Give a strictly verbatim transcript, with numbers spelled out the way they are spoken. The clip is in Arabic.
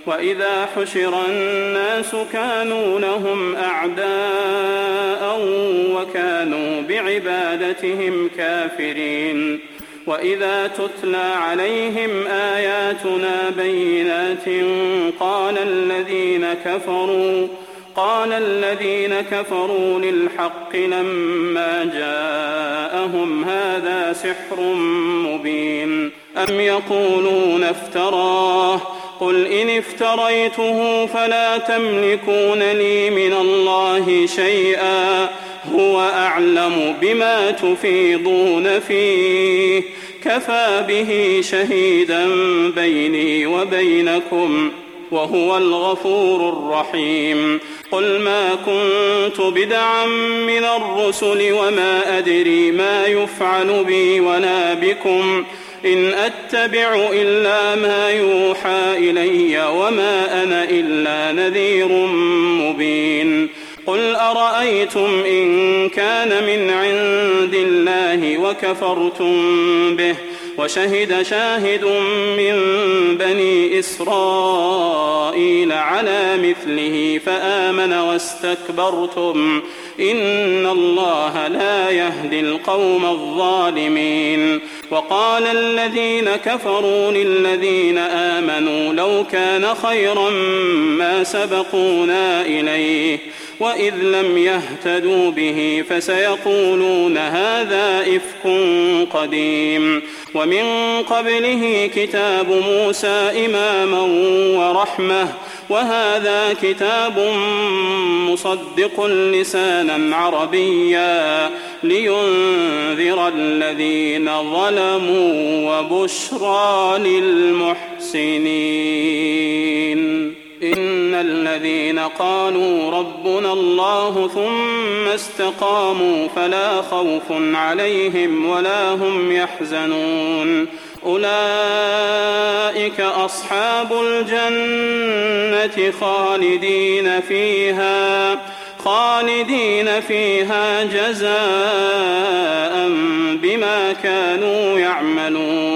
وإذا حشر الناس كانوا لهم أعداء وكانوا بعبادتهم كافرين. وإذا تتلى عليهم آياتنا بينات قال الذين كفروا قال الذين كفروا للحق لما جاءهم هذا سحر مبين أم يقولون افتراه قل إن افتريته فلا تملكون لي من الله شيئا هو أعلم بما تفيضون فيه كفى به شهيدا بيني وبينكم وهو الغفور الرحيم. قل ما كنت بدعا من الرسل وما أدري ما يفعل بي ولا بكم إن أتبع إلا ما يوحى إلي وما أنا إلا نذير مبين. قل أرأيتم إن كان من عند الله وكفرتم به وشهد شاهد من بني إسرائيل على مثله فآمن واستكبرتم إن الله لا يهدي القوم الظالمين. وقال الذين كفروا للذين آمنوا لو كان خيرا ما سبقونا إليه وإذ لم يهتدوا به فسيقولون هذا إفك قديم. ومن قبله كتاب موسى إماما ورحمة وهذا كتاب مصدق لسانا عربيا لينذر الذين ظلموا وبشرى للمحسنين. إن الذين قالوا ربنا الله ثم استقاموا فلا خوف عليهم ولا هم يحزنون أولئك أصحاب الجنة خالدين فيها خالدين فيها جزاء بما كانوا يعملون.